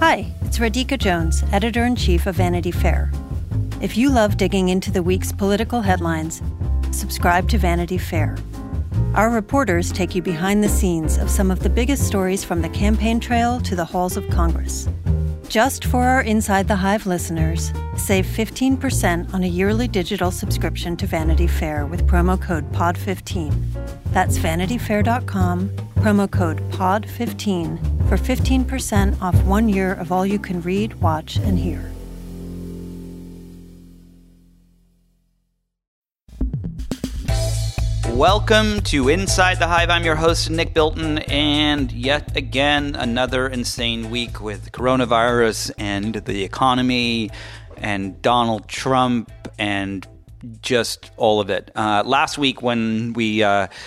Hi, it's Radhika Jones, Editor-in-Chief of Vanity Fair. If you love digging into the week's political headlines, subscribe to Vanity Fair. Our reporters take you behind the scenes of some of the biggest stories from the campaign trail to the halls of Congress. Just for our Inside the Hive listeners, save 15% on a yearly digital subscription to Vanity Fair with promo code POD15. That's vanityfair.com, promo code POD15 for 15% off 1 year of all you can read, watch, and hear. Welcome to Inside the Hive. I'm your host, Nick Bilton, and yet again, another insane week with coronavirus and the economy and Donald Trump and just all of it. Last week when we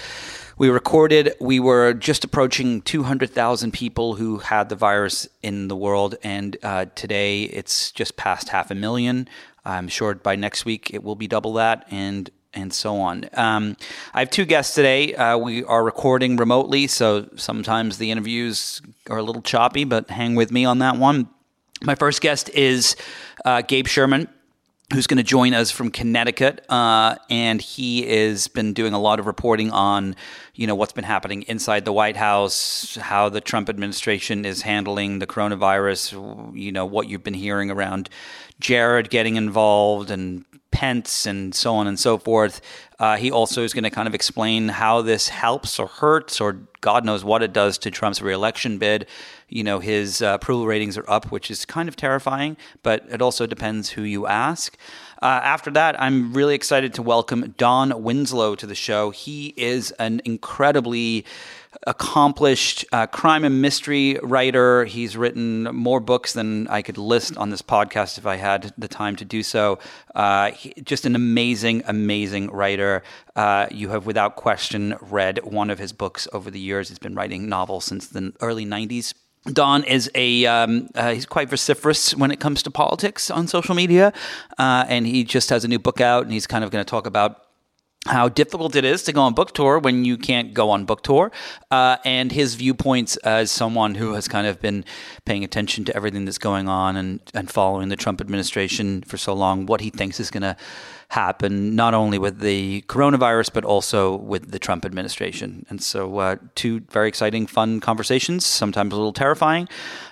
recorded, we were just approaching 200,000 people who had the virus in the world, and today it's just past 500,000. I'm sure by next week it will be double that, and so on. I have two guests today. We are recording remotely, so sometimes the interviews are a little choppy, but hang with me on that one. My first guest is Gabe Sherman, who's going to join us from Connecticut, and he has been doing a lot of reporting on, what's been happening inside the White House, how the Trump administration is handling the coronavirus, what you've been hearing around Jared getting involved and Pence and so on and so forth. He also is going to kind of explain how this helps or hurts or God knows what it does to Trump's reelection bid. His approval ratings are up, which is kind of terrifying, but it also depends who you ask. After that, I'm really excited to welcome Don Winslow to the show. He is an incredibly accomplished crime and mystery writer. He's written more books than I could list on this podcast if I had the time to do so. Just an amazing, amazing writer. You have without question read one of his books over the years. He's been writing novels since the early 90s. Don is he's quite vociferous when it comes to politics on social media, and he just has a new book out, and he's kind of going to talk about how difficult it is to go on book tour when you can't go on book tour, and his viewpoints as someone who has kind of been paying attention to everything that's going on and following the Trump administration for so long, what he thinks is going to happen, not only with the coronavirus, but also with the Trump administration. And so two very exciting, fun conversations, sometimes a little terrifying.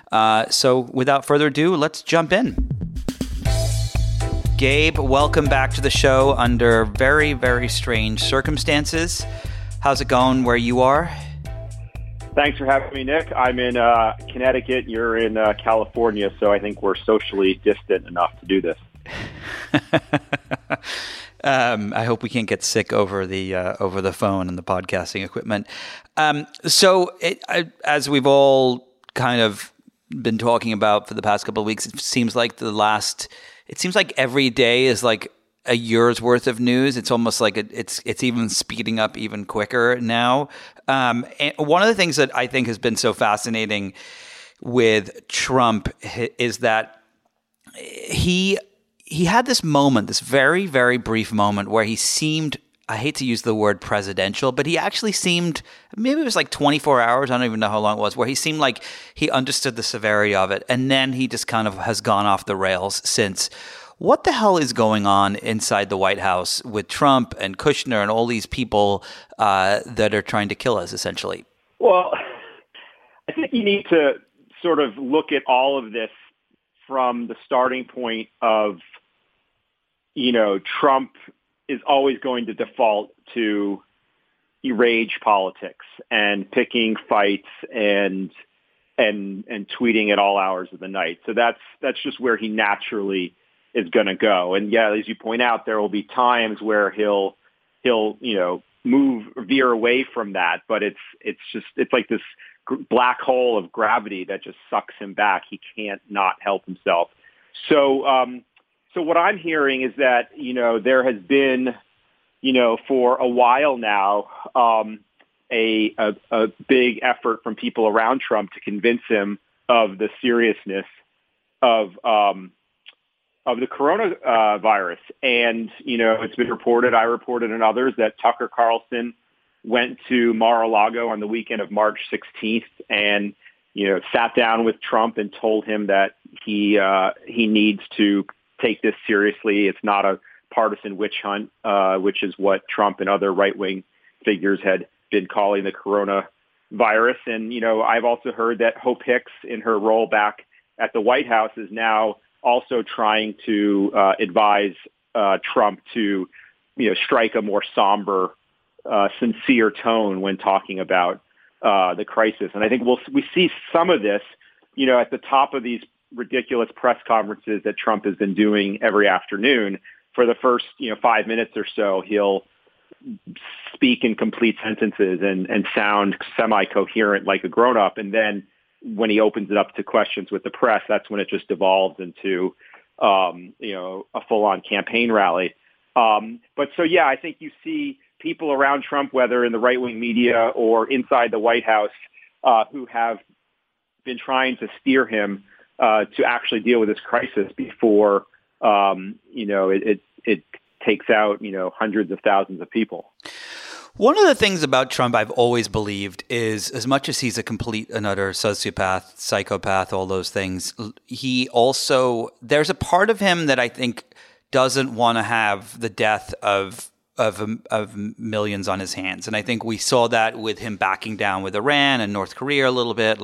So without further ado, let's jump in. Gabe, welcome back to the show under very, very strange circumstances. How's it going where you are? Thanks for having me, Nick. I'm in Connecticut. You're in California, so I think we're socially distant enough to do this. I hope we can't get sick over the phone and the podcasting equipment. As we've all kind of been talking about for the past couple of weeks, it seems like every day is like a year's worth of news. It's almost like it's even speeding up even quicker now. And one of the things that I think has been so fascinating with Trump is that he had this moment, this very, very brief moment where he seemed, I hate to use the word presidential, but he actually seemed, maybe it was like 24 hours, I don't even know how long it was, where he seemed like he understood the severity of it. And then he just kind of has gone off the rails since. What the hell is going on inside the White House with Trump and Kushner and all these people that are trying to kill us, essentially? Well, I think you need to sort of look at all of this from the starting point of, Trump is always going to default to rage politics and picking fights and tweeting at all hours of the night. So that's just where he naturally is going to go. And yeah, as you point out, there will be times where he'll veer away from that, but it's like this black hole of gravity that just sucks him back. He can't not help himself. So what I'm hearing is that, there has been, for a while now, a big effort from people around Trump to convince him of the seriousness of the coronavirus. And, it's been reported, I reported and others, that Tucker Carlson went to Mar-a-Lago on the weekend of March 16th and sat down with Trump and told him that he needs to take this seriously. It's not a partisan witch hunt, which is what Trump and other right-wing figures had been calling the coronavirus. And, I've also heard that Hope Hicks, in her role back at the White House, is now also trying to advise Trump to, strike a more somber, sincere tone when talking about the crisis. And I think we see some of this, at the top of these ridiculous press conferences that Trump has been doing every afternoon. For the first, 5 minutes or so, he'll speak in complete sentences and sound semi-coherent like a grown-up. And then when he opens it up to questions with the press, that's when it just devolves into, a full-on campaign rally. I think you see people around Trump, whether in the right-wing media or inside the White House, who have been trying to steer him to actually deal with this crisis before, it takes out, hundreds of thousands of people. One of the things about Trump I've always believed is, as much as he's a complete and utter sociopath, psychopath, all those things, there's a part of him that I think doesn't want to have the death of millions on his hands. And I think we saw that with him backing down with Iran and North Korea a little bit,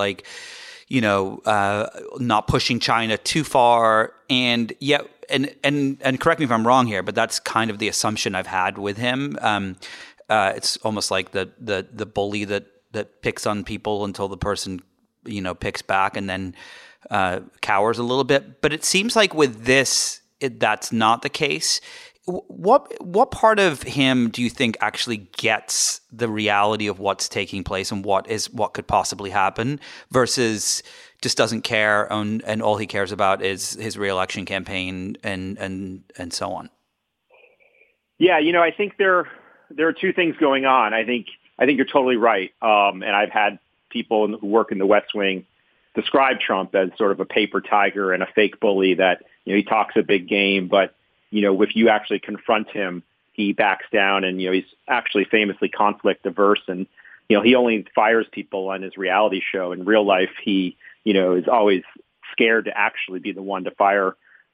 not pushing China too far. And yet, and correct me if I'm wrong here, but that's kind of the assumption I've had with him. It's almost like the bully that picks on people until the person, picks back and then cowers a little bit. But it seems like with this, that's not the case. What part of him do you think actually gets the reality of what's taking place and what could possibly happen versus just doesn't care and all he cares about is his reelection campaign and so on? Yeah, I think there are two things going on. I think you're totally right. And I've had people who work in the West Wing describe Trump as sort of a paper tiger and a fake bully that, he talks a big game, but if you actually confront him, he backs down and, he's actually famously conflict averse and, he only fires people on his reality show. In real life, he, is always scared to actually be the one to fire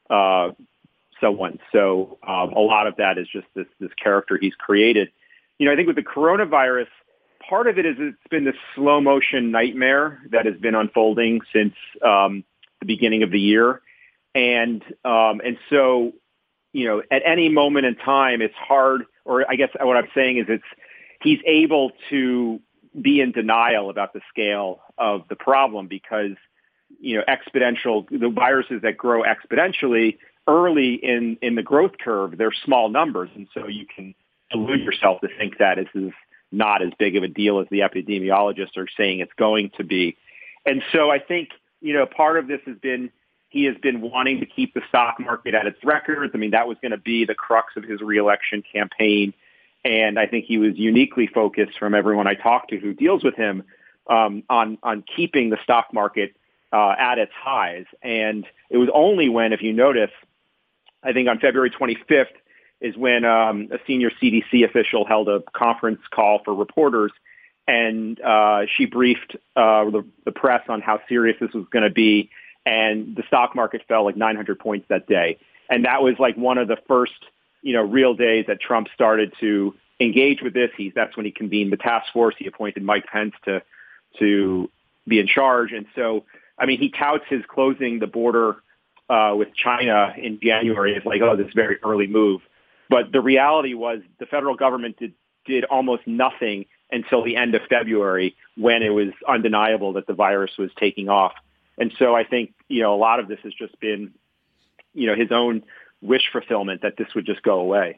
someone. So a lot of that is just this character he's created. I think with the coronavirus, part of it is it's been this slow motion nightmare that has been unfolding since the beginning of the year. And so, at any moment in time, it's hard, or I guess what I'm saying is he's able to be in denial about the scale of the problem because, the viruses that grow exponentially early in the growth curve, they're small numbers. And so you can delude yourself to think that this is not as big of a deal as the epidemiologists are saying it's going to be. And so I think, part of this has been, he has been wanting to keep the stock market at its records. I mean, that was going to be the crux of his reelection campaign. And I think he was uniquely focused from everyone I talked to who deals with him on keeping the stock market at its highs. And it was only when, if you notice, I think on February 25th is when a senior CDC official held a conference call for reporters. And she briefed the press on how serious this was going to be. And the stock market fell like 900 points that day. And that was like one of the first, real days that Trump started to engage with this. That's when he convened the task force. He appointed Mike Pence to be in charge. And so, I mean, he touts his closing the border with China in January as like, this very early move. But the reality was the federal government did almost nothing until the end of February when it was undeniable that the virus was taking off. And so I think, a lot of this has just been, his own wish fulfillment that this would just go away.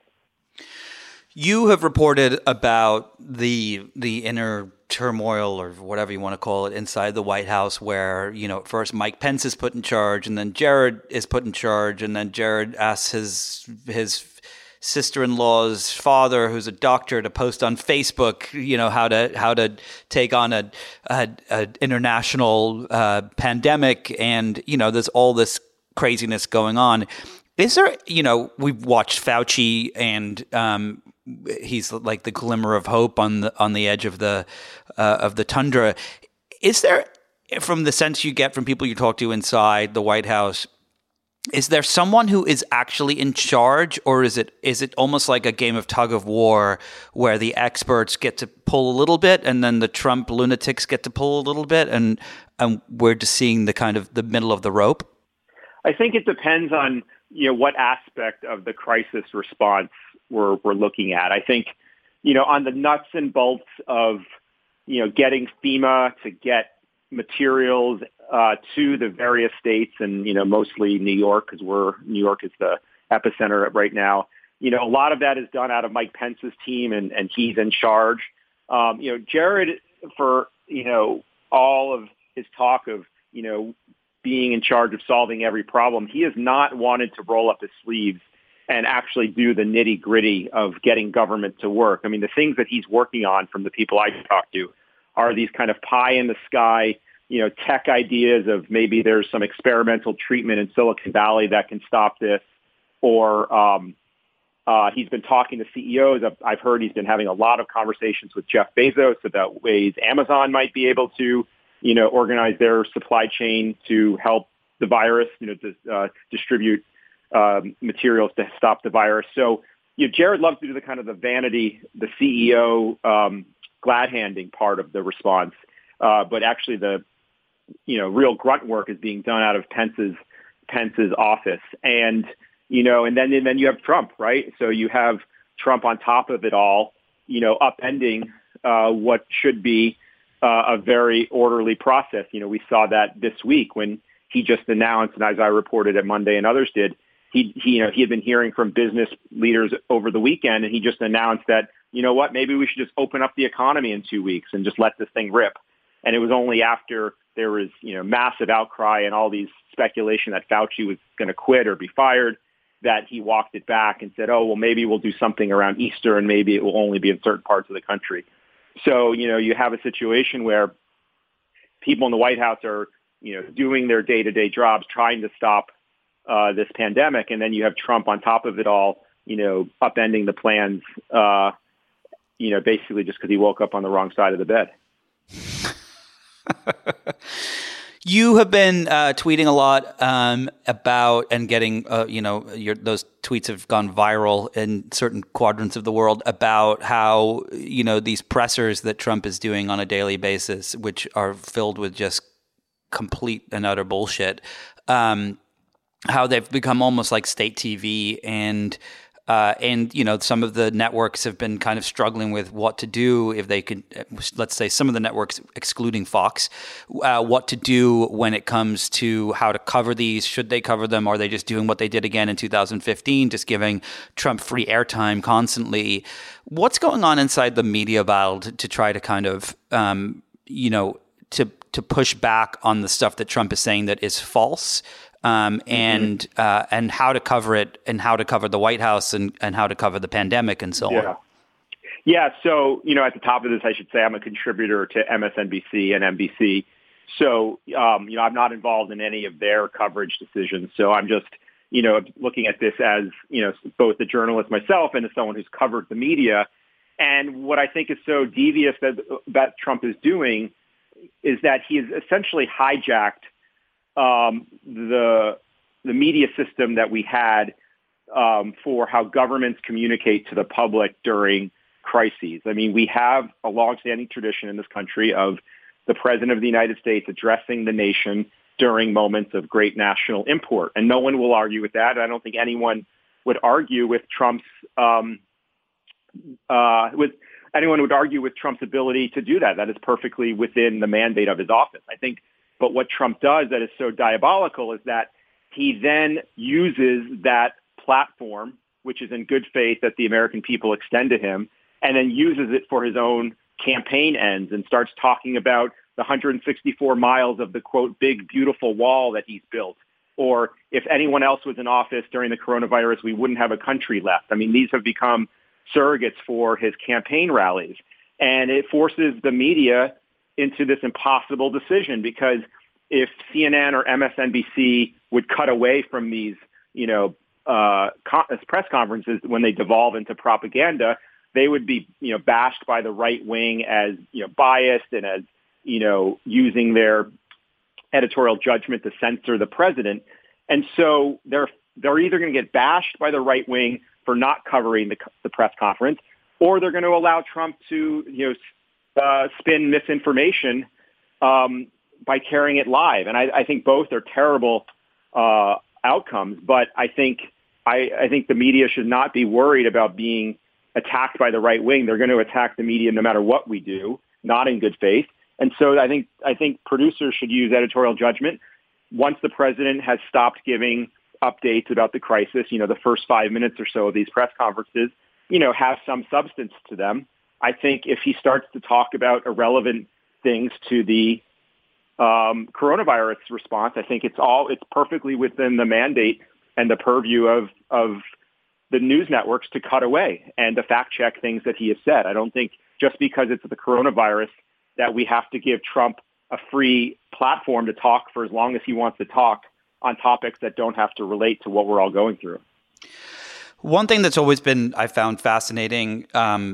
You have reported about the inner turmoil or whatever you want to call it inside the White House where, at first Mike Pence is put in charge and then Jared is put in charge and then Jared asks his sister-in-law's father, who's a doctor, to post on Facebook, how to take on a international pandemic, and there's all this craziness going on. Is there, we've watched Fauci, and he's like the glimmer of hope on the edge of the tundra. Is there from the sense you get from people you talk to inside the White House, is there someone who is actually in charge, or is it almost like a game of tug of war where the experts get to pull a little bit and then the Trump lunatics get to pull a little bit, and we're just seeing the kind of the middle of the rope? I think it depends on what aspect of the crisis response we're looking at. I think on the nuts and bolts of getting FEMA to get materials to the various states, and mostly New York, because New York is the epicenter right now. A lot of that is done out of Mike Pence's team, and he's in charge. Jared, for all of his talk of being in charge of solving every problem, he has not wanted to roll up his sleeves and actually do the nitty gritty of getting government to work. I mean, the things that he's working on, from the people I talk to, are these kind of pie in the sky, tech ideas of maybe there's some experimental treatment in Silicon Valley that can stop this. Or he's been talking to CEOs. I've heard he's been having a lot of conversations with Jeff Bezos about ways Amazon might be able to, organize their supply chain to help the virus, to distribute materials to stop the virus. So, Jared loves to do the kind of the vanity, the CEO glad-handing part of the response, but actually the real grunt work is being done out of Pence's office, and then you have Trump, right? So you have Trump on top of it all, upending what should be a very orderly process. We saw that this week when he just announced, and as I reported at Monday and others did, he had been hearing from business leaders over the weekend, and he just announced that, maybe we should just open up the economy in 2 weeks and just let this thing rip. And it was only after there was, massive outcry and all these speculation that Fauci was going to quit or be fired that he walked it back and said, oh, well, maybe we'll do something around Easter and maybe it will only be in certain parts of the country. So, you have a situation where people in the White House are, doing their day-to-day jobs, trying to stop this pandemic. And then you have Trump on top of it all, upending the plans, basically just because he woke up on the wrong side of the bed. You have been tweeting a lot about and getting, those tweets have gone viral in certain quadrants of the world about how, these pressers that Trump is doing on a daily basis, which are filled with just complete and utter bullshit, how they've become almost like state TV, and some of the networks have been kind of struggling with what to do if they could, let's say some of the networks excluding Fox, what to do when it comes to how to cover these. Should they cover them? Are they just doing what they did again in 2015, just giving Trump free airtime constantly? What's going on inside the media battle to try to kind of, to push back on the stuff that Trump is saying that is false? And how to cover it, and how to cover the White House, and how to cover the pandemic, and so on. Yeah. So, at the top of this, I should say I'm a contributor to MSNBC and NBC. So, I'm not involved in any of their coverage decisions. So I'm just, looking at this as, both a journalist myself and as someone who's covered the media. And what I think is so devious that Trump is doing is that he has essentially hijacked the media system that we had for how governments communicate to the public during crises. I mean, we have a longstanding tradition in this country of the President of the United States addressing the nation during moments of great national import, and no one will argue with that. I don't think anyone would argue with Trump's ability to do that. That is perfectly within the mandate of his office, I think. But what Trump does that is so diabolical is that he then uses that platform, which is in good faith that the American people extend to him, and then uses it for his own campaign ends and starts talking about the 164 miles of the, quote, big, beautiful wall that he's built. Or if anyone else was in office during the coronavirus, we wouldn't have a country left. I mean, these have become surrogates for his campaign rallies. And it forces the media into this impossible decision, because if CNN or MSNBC would cut away from these, press conferences when they devolve into propaganda, they would be, bashed by the right wing as, biased and as, using their editorial judgment to censor the president. And so they're either going to get bashed by the right wing for not covering the press conference, or they're going to allow Trump to spin misinformation by carrying it live. And I think both are terrible outcomes. But I think the media should not be worried about being attacked by the right wing. They're going to attack the media no matter what we do, not in good faith. And so I think producers should use editorial judgment. Once the president has stopped giving updates about the crisis, the first 5 minutes or so of these press conferences, have some substance to them. I think if he starts to talk about irrelevant things to the coronavirus response, I think it's perfectly within the mandate and the purview of the news networks to cut away and to fact check things that he has said. I don't think just because it's the coronavirus that we have to give Trump a free platform to talk for as long as he wants to talk on topics that don't have to relate to what we're all going through. One thing that's always been, I found fascinating,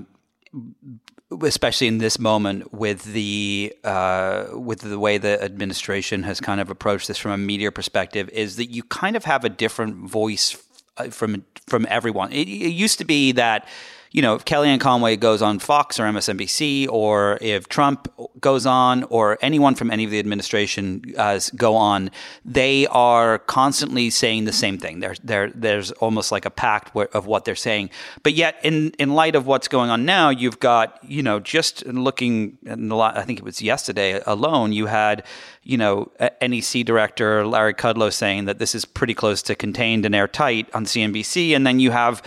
especially in this moment with the way the administration has kind of approached this from a media perspective, is that you kind of have a different voice from everyone. It used to be that, if Kellyanne Conway goes on Fox or MSNBC, or if Trump goes on, or anyone from any of the administration go on, they are constantly saying the same thing. There's almost like a pact of what they're saying. But yet, in light of what's going on now, you've got, just looking at I think it was yesterday alone, you had, NEC director Larry Kudlow saying that this is pretty close to contained and airtight on CNBC. And then you have,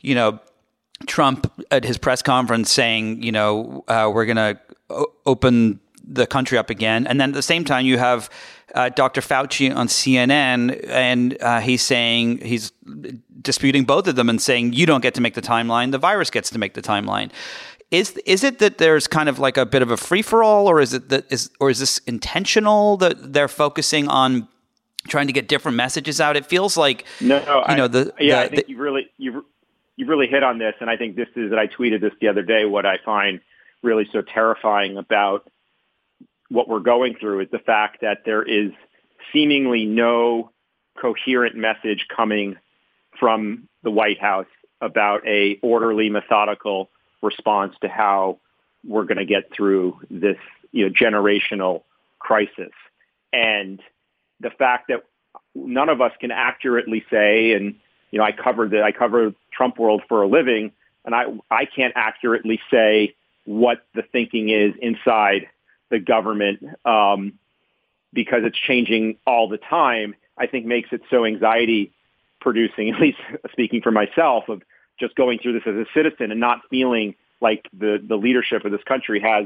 Trump at his press conference saying, we're going to open the country up again. And then at the same time, you have Dr. Fauci on CNN, and he's disputing both of them and saying, you don't get to make the timeline. The virus gets to make the timeline. Is it that there's kind of like a bit of a free-for-all, or is this intentional that they're focusing on trying to get different messages out? It feels like, I think you've really hit on this, and I think I tweeted this the other day. What I find really so terrifying about what we're going through is the fact that there is seemingly no coherent message coming from the White House about a orderly, methodical response to how we're going to get through this, generational crisis. And the fact that none of us can accurately say, and I cover Trump world for a living, and I can't accurately say what the thinking is inside the government because it's changing all the time, I think makes it so anxiety producing, at least speaking for myself, of just going through this as a citizen and not feeling like the leadership of this country has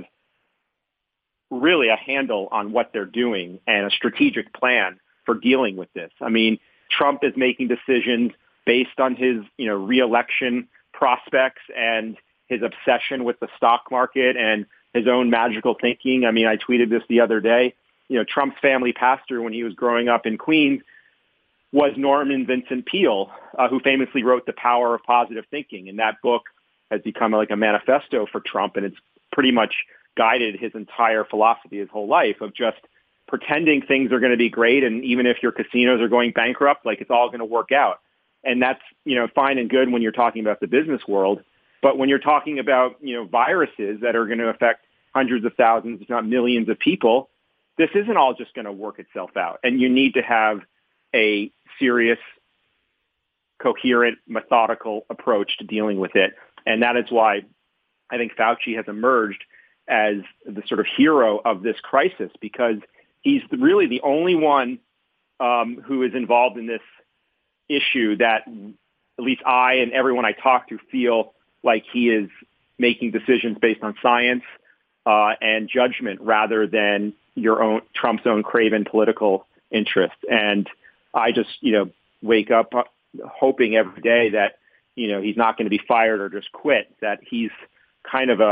really a handle on what they're doing and a strategic plan for dealing with this. I mean, Trump is making decisions based on his, re-election prospects and his obsession with the stock market and his own magical thinking. I mean, I tweeted this the other day. Trump's family pastor when he was growing up in Queens was Norman Vincent Peale, who famously wrote The Power of Positive Thinking. And that book has become like a manifesto for Trump, and it's pretty much guided his entire philosophy, his whole life, of just pretending things are going to be great. And even if your casinos are going bankrupt, like it's all going to work out. And that's, fine and good when you're talking about the business world. But when you're talking about, viruses that are going to affect hundreds of thousands, if not millions of people, this isn't all just going to work itself out. And you need to have a serious, coherent, methodical approach to dealing with it. And that is why I think Fauci has emerged as the sort of hero of this crisis, because he's really the only one who is involved in this issue that at least I and everyone I talk to feel like he is making decisions based on science and judgment rather than Trump's own craven political interest. And I just, wake up hoping every day that, he's not going to be fired or just quit, that he's kind of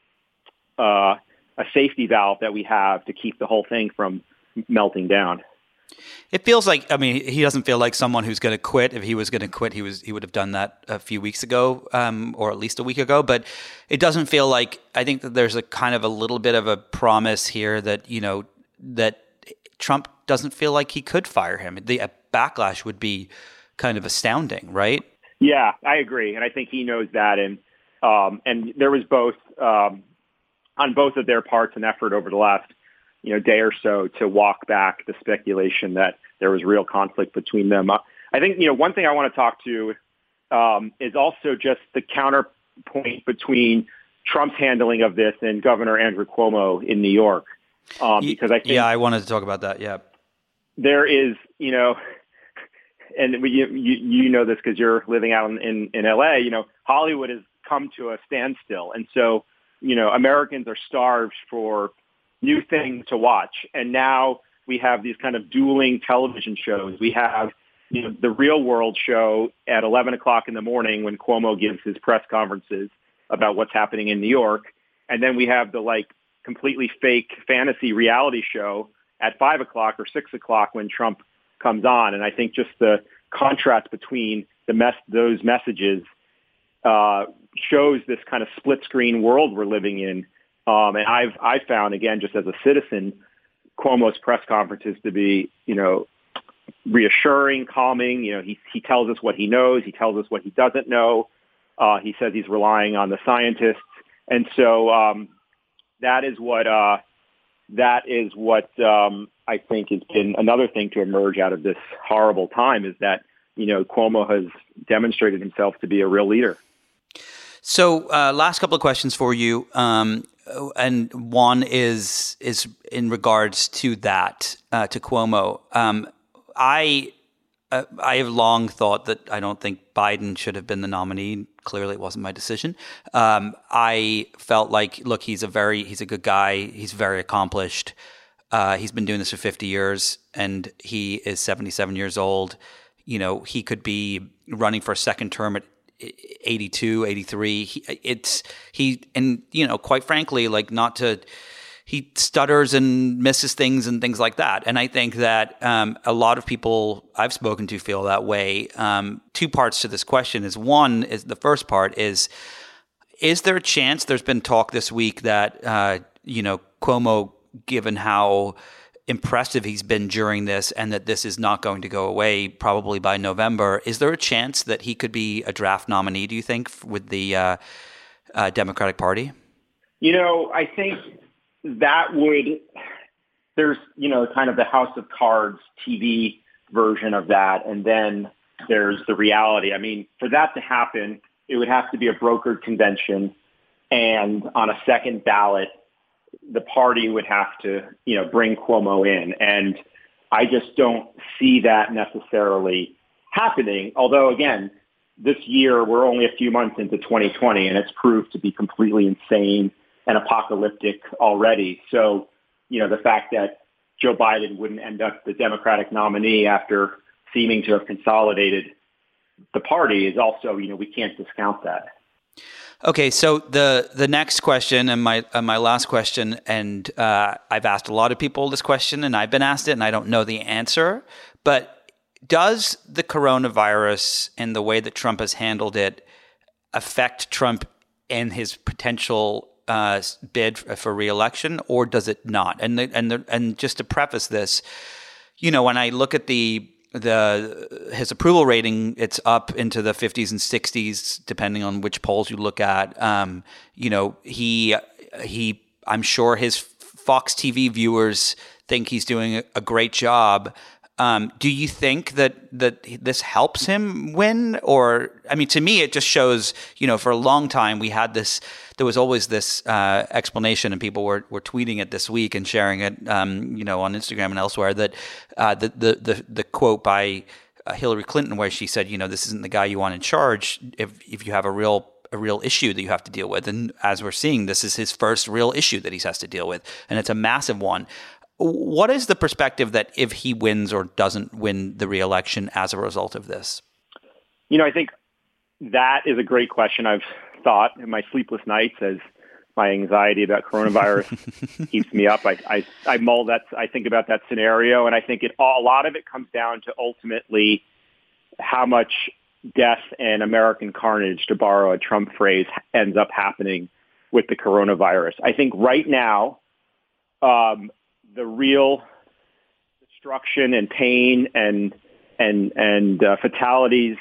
a safety valve that we have to keep the whole thing from melting down. It feels like, he doesn't feel like someone who's going to quit. If he was going to quit, he would have done that a few weeks ago, or at least a week ago. But it doesn't feel like, I think that there's a kind of a little bit of a promise here that, that Trump doesn't feel like he could fire him. The backlash would be kind of astounding, right? Yeah, I agree, and I think he knows that. And there was both on both of their parts an effort over the last day or so to walk back the speculation that there was real conflict between them. I think one thing I want to talk to is also just the counterpoint between Trump's handling of this and Governor Andrew Cuomo in New York. Because I think I wanted to talk about that. Yeah, there is and you know this because you're living out in LA. Hollywood has come to a standstill, and so Americans are starved for new things to watch. And now we have these kind of dueling television shows. We have the Real World show at 11 o'clock in the morning when Cuomo gives his press conferences about what's happening in New York, and then we have the completely fake fantasy reality show at 5 o'clock or 6 o'clock when Trump comes on. And I think just the contrast between those messages shows this kind of split screen world we're living in. And I've found, again, just as a citizen, Cuomo's press conferences to be, reassuring, calming. He tells us what he knows. He tells us what he doesn't know. He says he's relying on the scientists. And so that is what I think has been another thing to emerge out of this horrible time, is that, Cuomo has demonstrated himself to be a real leader. So last couple of questions for you. And one is in regards to that, to Cuomo. I have long thought that I don't think Biden should have been the nominee. Clearly, it wasn't my decision. I felt like, look, he's a good guy. He's very accomplished. He's been doing this for 50 years, and he is 77 years old. He could be running for a second term at 82, 83. Quite frankly, he stutters and misses things and things like that. And I think that a lot of people I've spoken to feel that way. Two parts to this question is, one is, the first part is there a chance, there's been talk this week that, Cuomo, given how impressive he's been during this and that this is not going to go away probably by November, is there a chance that he could be a draft nominee, do you think, with the Democratic Party? I think that there's, kind of the House of Cards TV version of that. And then there's the reality. I mean, for that to happen, it would have to be a brokered convention. And on a second ballot, the party would have to, bring Cuomo in. And I just don't see that necessarily happening. Although, again, this year, we're only a few months into 2020, and it's proved to be completely insane and apocalyptic already. So, the fact that Joe Biden wouldn't end up the Democratic nominee after seeming to have consolidated the party is also, we can't discount that. Okay, so the next question and my last question, and I've asked a lot of people this question, and I've been asked it, and I don't know the answer, but does the coronavirus and the way that Trump has handled it affect Trump and his potential bid for re-election, or does it not? And just to preface this, when I look at his approval rating, it's up into the 50s and 60s, depending on which polls you look at. I'm sure his Fox TV viewers think he's doing a great job. Do you think that this helps him win? Or, I mean, to me, it just shows, for a long time we had this, there was always this explanation, and people were tweeting it this week and sharing it, on Instagram and elsewhere, that the quote by Hillary Clinton, where she said, this isn't the guy you want in charge if you have a real issue that you have to deal with. And as we're seeing, this is his first real issue that he has to deal with, and it's a massive one. What is the perspective that if he wins or doesn't win the re-election as a result of this? I think that is a great question. I've thought in my sleepless nights as my anxiety about coronavirus keeps me up. I mull that. I think about that scenario, and I think a lot of it comes down to ultimately how much death and American carnage, to borrow a Trump phrase, ends up happening with the coronavirus. I think right now, the destruction and pain and fatalities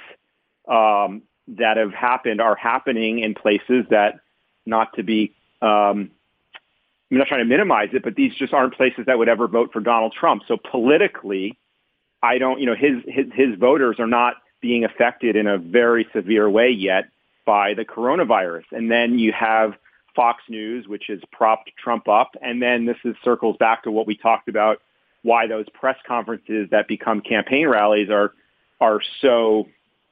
that have happened are happening in places that, not to be, I'm not trying to minimize it, but these just aren't places that would ever vote for Donald Trump. So politically, I don't, his voters are not being affected in a very severe way yet by the coronavirus. And then you have Fox News, which has propped Trump up. And then circles back to what we talked about, why those press conferences that become campaign rallies are so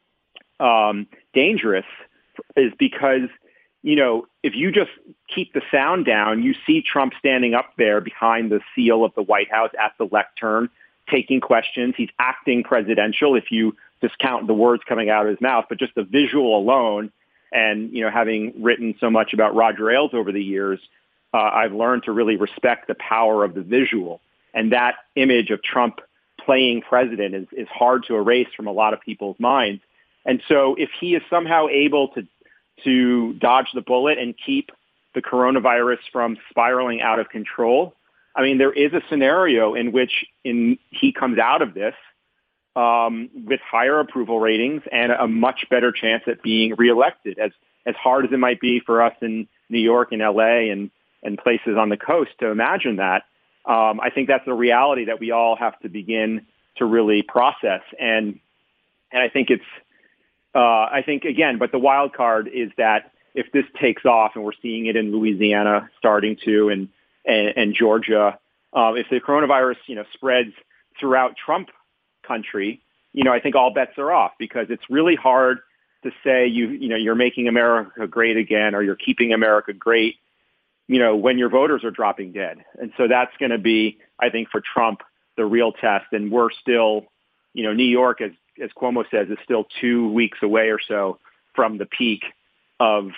dangerous, is because, if you just keep the sound down, you see Trump standing up there behind the seal of the White House at the lectern, taking questions. He's acting presidential if you discount the words coming out of his mouth, but just the visual alone. And, having written so much about Roger Ailes over the years, I've learned to really respect the power of the visual. And that image of Trump playing president is hard to erase from a lot of people's minds. And so if he is somehow able to dodge the bullet and keep the coronavirus from spiraling out of control, I mean, there is a scenario in which he comes out of this with higher approval ratings and a much better chance at being reelected. As hard as it might be for us in New York and LA and places on the coast to imagine that, I think that's a reality that we all have to begin to really process. And I think again, but the wild card is that if this takes off, and we're seeing it in Louisiana starting to, and Georgia, if the coronavirus, spreads throughout Trump country, I think all bets are off, because it's really hard to say you're making America great again, or you're keeping America great, when your voters are dropping dead. And so that's going to be, I think, for Trump, the real test. And we're still, New York, as Cuomo says, is still 2 weeks away or so from the peak of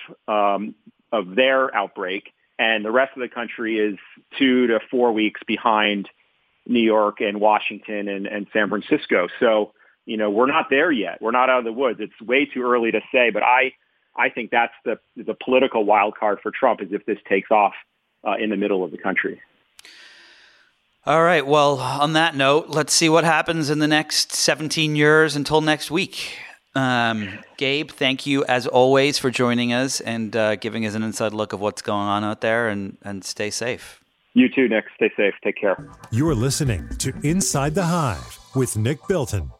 their outbreak. And the rest of the country is 2 to 4 weeks behind New York and Washington and San Francisco. So, we're not there yet. We're not out of the woods. It's way too early to say, but I think that's the political wild card for Trump, is if this takes off in the middle of the country. All right. Well, on that note, let's see what happens in the next 17 years until next week. Gabe, thank you as always for joining us and giving us an inside look of what's going on out there, and stay safe. You too, Nick. Stay safe. Take care. You're listening to Inside the Hive with Nick Bilton.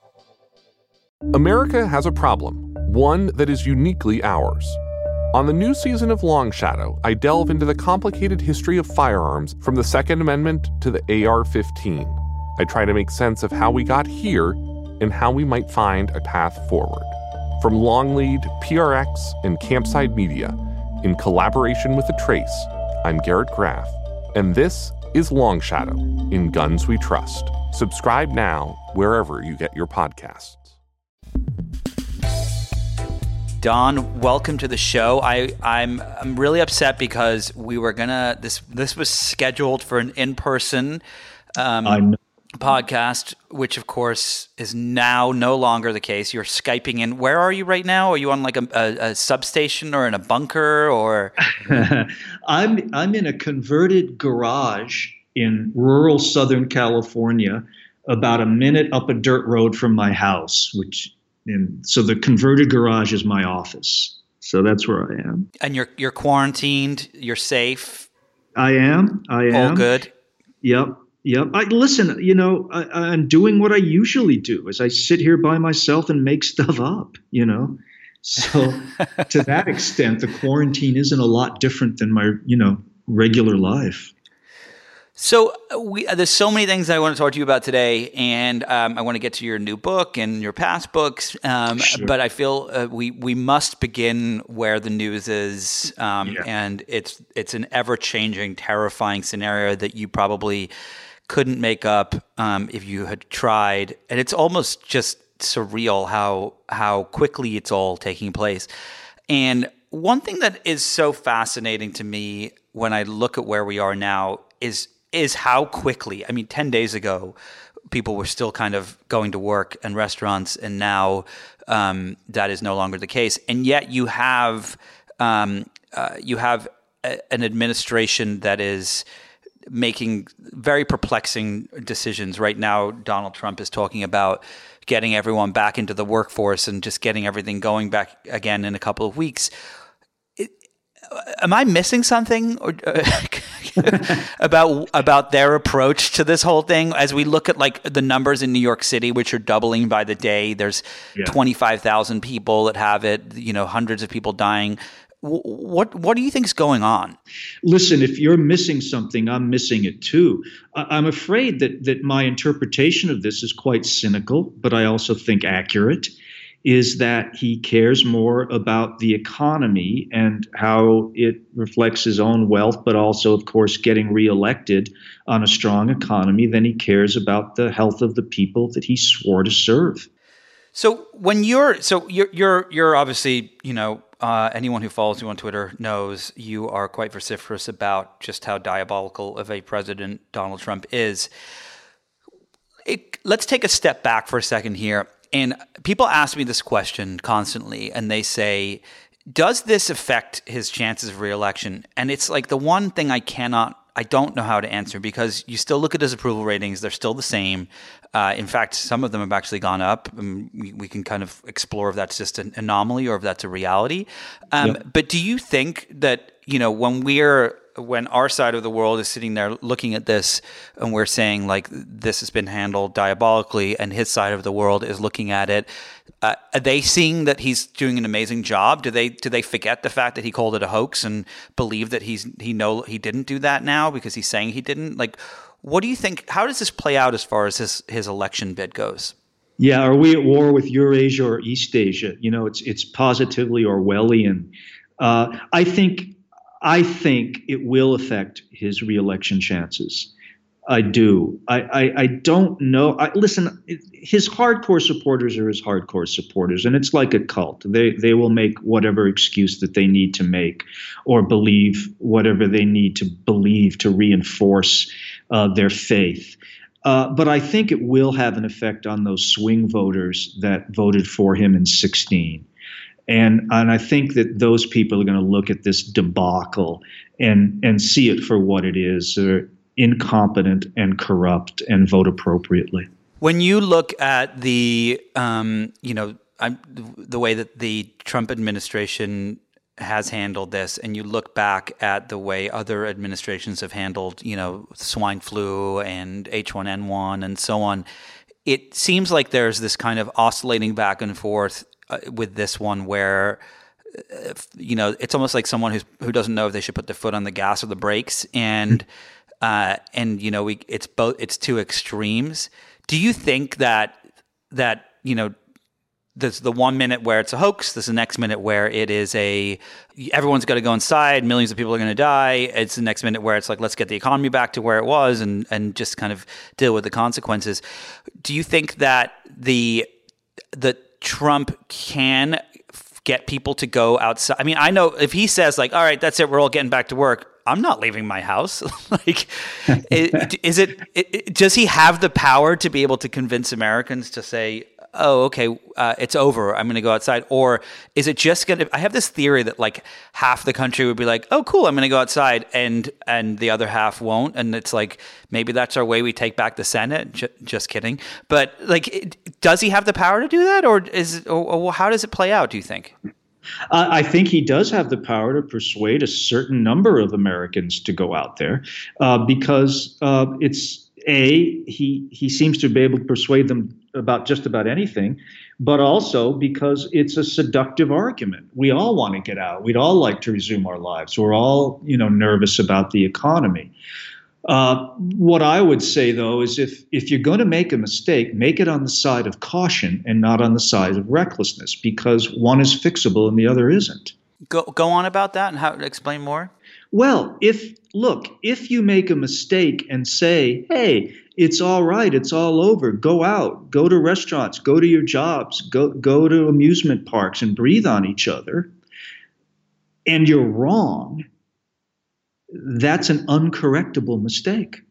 America has a problem, one that is uniquely ours. On the new season of Long Shadow, I delve into the complicated history of firearms from the Second Amendment to the AR-15. I try to make sense of how we got here and how we might find a path forward. From Longlead, PRX, and Campside Media, in collaboration with The Trace, I'm Garrett Graff, and this is Long Shadow, in Guns We Trust. Subscribe now wherever you get your podcasts. Don, welcome to the show. I'm really upset because we were this was scheduled for an in-person podcast, which of course is now no longer the case. You're Skyping in. Where are you right now? Are you on like a substation or in a bunker or? I'm in a converted garage in rural Southern California, about a minute up a dirt road from my house, so the converted garage is my office. So that's where I am. And you're quarantined. You're safe. I am. All good. Yep. Listen, I'm doing what I usually do, is I sit here by myself and make stuff up, So to that extent, the quarantine isn't a lot different than my, regular life. So there's so many things I want to talk to you about today, and I want to get to your new book and your past books. Sure. But I feel we must begin where the news is, and it's an ever-changing, terrifying scenario that you probably couldn't make up if you had tried, and it's almost just surreal how quickly it's all taking place. And one thing that is so fascinating to me when I look at where we are now is how quickly, 10 days ago, people were still kind of going to work and restaurants, and now that is no longer the case. And yet you have an administration that is making very perplexing decisions. Right now, Donald Trump is talking about getting everyone back into the workforce and just getting everything going back again in a couple of weeks. Am I missing something or, about their approach to this whole thing? As we look at like the numbers in New York City, which are doubling by the day, there's 25,000 people that have it, hundreds of people dying. What do you think is going on? Listen, if you're missing something, I'm missing it too. I'm afraid that my interpretation of this is quite cynical, but I also think accurate, is that he cares more about the economy and how it reflects his own wealth, but also, of course, getting reelected on a strong economy than he cares about the health of the people that he swore to serve. So when you're obviously, anyone who follows you on Twitter knows you are quite vociferous about just how diabolical of a president Donald Trump is. Let's take a step back for a second here. And people ask me this question constantly, and they say, does this affect his chances of reelection? And it's like the one thing I don't know how to answer, because you still look at his approval ratings, they're still the same. In fact, some of them have actually gone up. We can kind of explore if that's just an anomaly or if that's a reality. But do you think that, when our side of the world is sitting there looking at this and we're saying like this has been handled diabolically, and his side of the world is looking at it, are they seeing that he's doing an amazing job? Do they forget the fact that he called it a hoax and believe that he didn't do that now because he's saying he didn't? Like, what do you think? How does this play out as far as his election bid goes? Yeah, are we at war with Eurasia or East Asia? It's positively Orwellian. I think it will affect his reelection chances. I do. I don't know. Listen, his hardcore supporters are his hardcore supporters, and it's like a cult. They will make whatever excuse that they need to make, or believe whatever they need to believe to reinforce their faith. But I think it will have an effect on those swing voters that voted for him in 2016. And I think that those people are going to look at this debacle and see it for what it is. They're incompetent and corrupt, and vote appropriately. When you look at the way that the Trump administration has handled this, and you look back at the way other administrations have handled, swine flu and H1N1 and so on, it seems like there's this kind of oscillating back and forth with this one where, it's almost like someone who doesn't know if they should put their foot on the gas or the brakes. And it's two extremes. Do you think that there's the 1 minute where it's a hoax, there's the next minute where it is everyone's got to go inside, millions of people are going to die. It's the next minute where it's like, let's get the economy back to where it was and just kind of deal with the consequences. Do you think that the Trump can get people to go outside? I mean, I know if he says like, all right, that's it, we're all getting back to work, I'm not leaving my house. Like, does he have the power to be able to convince Americans to say, oh, okay, it's over, I'm going to go outside? Or is it just going to, I have this theory that like half the country would be like, oh, cool, I'm going to go outside, and the other half won't. And it's like, maybe that's our way we take back the Senate. Just kidding. But like, does he have the power to do that? Or how does it play out, do you think? I think he does have the power to persuade a certain number of Americans to go out there because he seems to be able to persuade them about just about anything, but also because it's a seductive argument. We all want to get out. We'd all like to resume our lives. We're all, nervous about the economy. What I would say, though, is if you're going to make a mistake, make it on the side of caution and not on the side of recklessness, because one is fixable and the other isn't. Go on about that and explain more. Well, if you make a mistake and say, hey, it's all right, it's all over, go out, go to restaurants, go to your jobs, go to amusement parks and breathe on each other, and you're wrong, that's an uncorrectable mistake.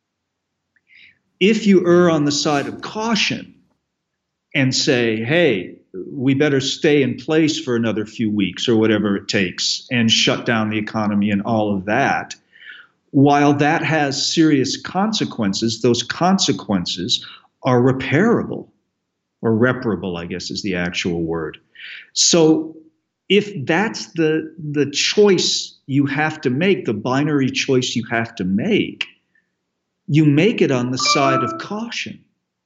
If you err on the side of caution and say, hey, we better stay in place for another few weeks or whatever it takes and shut down the economy and all of that, while that has serious consequences, those consequences are repairable, or reparable, I guess is the actual word. So if that's the choice you have to make, the binary choice you have to make, you make it on the side of caution.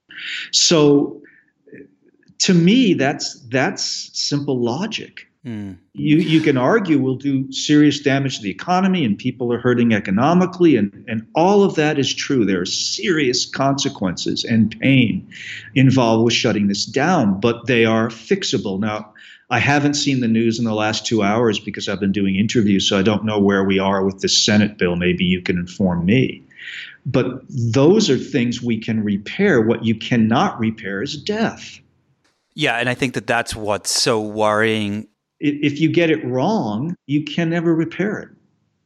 So to me, that's simple logic. You can argue we'll do serious damage to the economy and people are hurting economically, and all of that is true. There are serious consequences and pain involved with shutting this down, but they are fixable. Now, I haven't seen the news in the last 2 hours because I've been doing interviews, so I don't know where we are with this Senate bill. Maybe you can inform me. But those are things we can repair. What you cannot repair is death. Yeah, and I think that's what's so worrying. If you get it wrong, you can never repair it.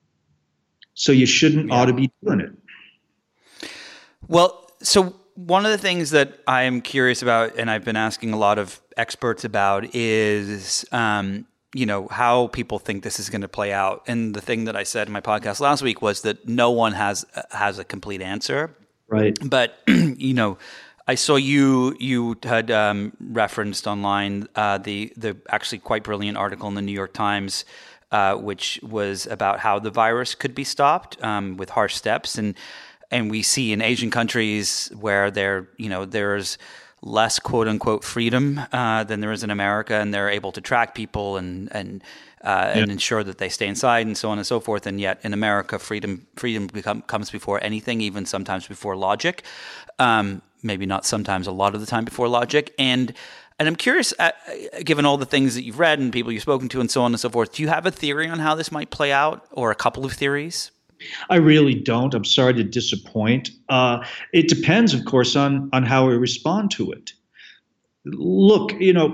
So you ought to be doing it. Well, so one of the things that I am curious about, and I've been asking a lot of experts about, is how people think this is going to play out. And the thing that I said in my podcast last week was that no one has a complete answer. Right. But I saw you had referenced online the actually quite brilliant article in the New York Times, which was about how the virus could be stopped with harsh steps, and we see in Asian countries where there's less quote unquote freedom than there is in America, and they're able to track people and ensure that they stay inside and so on and so forth. And yet in America, freedom comes before anything, even sometimes before logic. Maybe not sometimes, a lot of the time before logic. And I'm curious, given all the things that you've read and people you've spoken to and so on and so forth, do you have a theory on how this might play out, or a couple of theories? I really don't. I'm sorry to disappoint. It depends, of course, on how we respond to it. Look,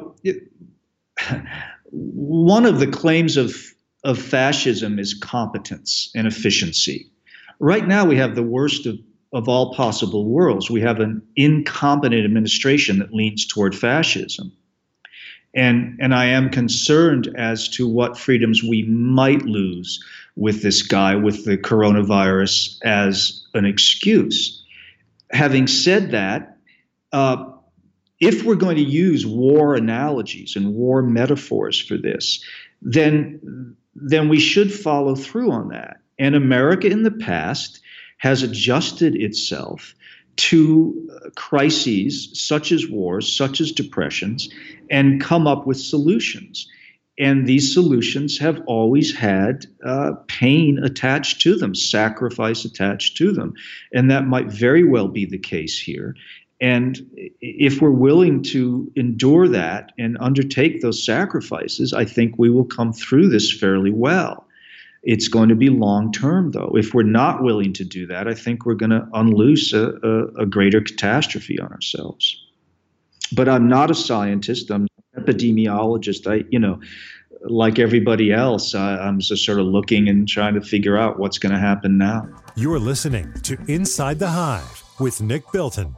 one of the claims of fascism is competence and efficiency. Right now, we have the worst of all possible worlds. We have an incompetent administration that leans toward fascism. And I am concerned as to what freedoms we might lose with this guy, with the coronavirus as an excuse. Having said that, if we're going to use war analogies and war metaphors for this, then we should follow through on that. And America in the past has adjusted itself to crises such as wars, such as depressions, and come up with solutions. And these solutions have always had pain attached to them, sacrifice attached to them. And that might very well be the case here. And if we're willing to endure that and undertake those sacrifices, I think we will come through this fairly well. It's going to be long-term, though. If we're not willing to do that, I think we're going to unloose a greater catastrophe on ourselves. But I'm not a scientist. I'm an epidemiologist. Like everybody else, I'm just sort of looking and trying to figure out what's going to happen now. You're listening to Inside the Hive with Nick Bilton.